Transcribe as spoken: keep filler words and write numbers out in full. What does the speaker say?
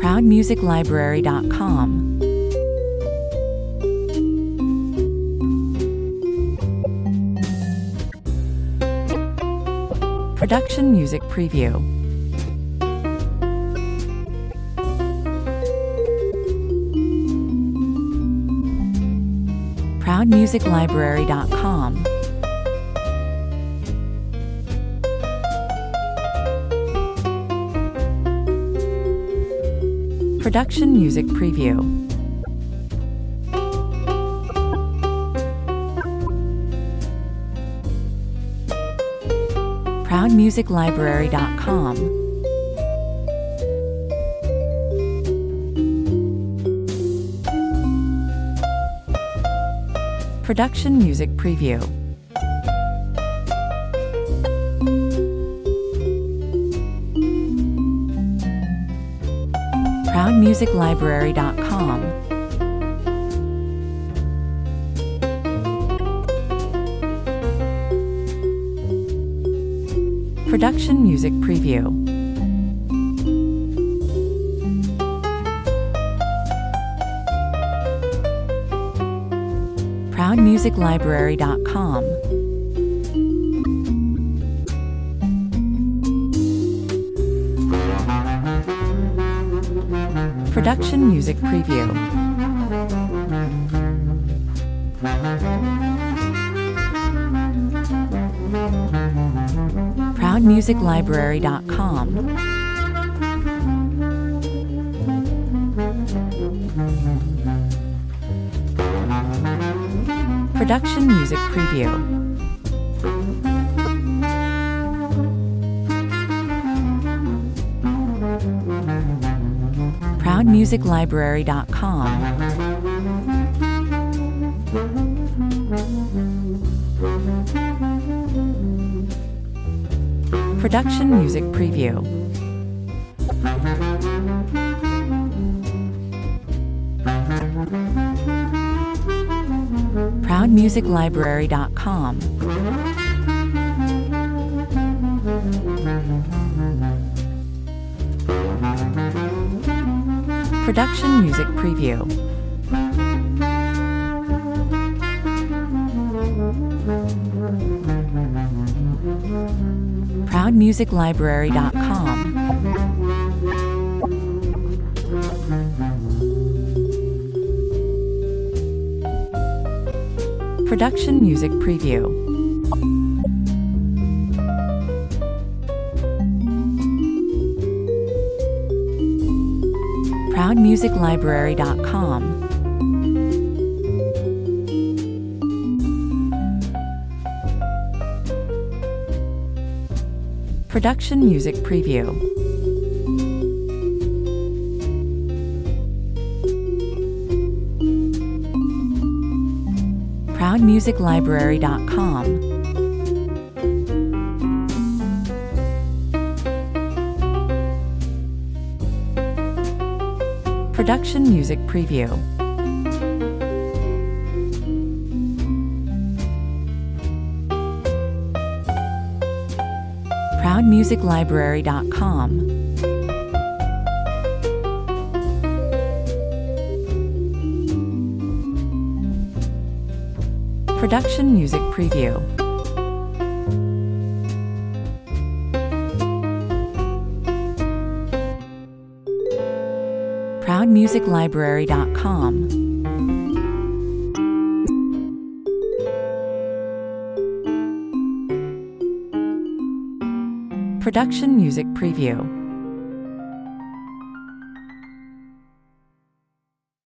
proud music library dot com. Production Music Preview. proud music library dot com. Production Music Preview. proud music library dot com. Production Music Preview. proud music library dot com. Production Music Preview. proud music library dot com. Production Music Preview. proud music library dot com. Production Music Preview. proud music library dot com. Production Music Preview. proud music library dot com. Production Music Preview. proud music library dot com. Production Music Preview. proud music library dot com. Production Music Preview. proud music library dot com. Production Music Preview. proud music library dot com. Production Music Preview. proud music library dot com. Production Music Preview.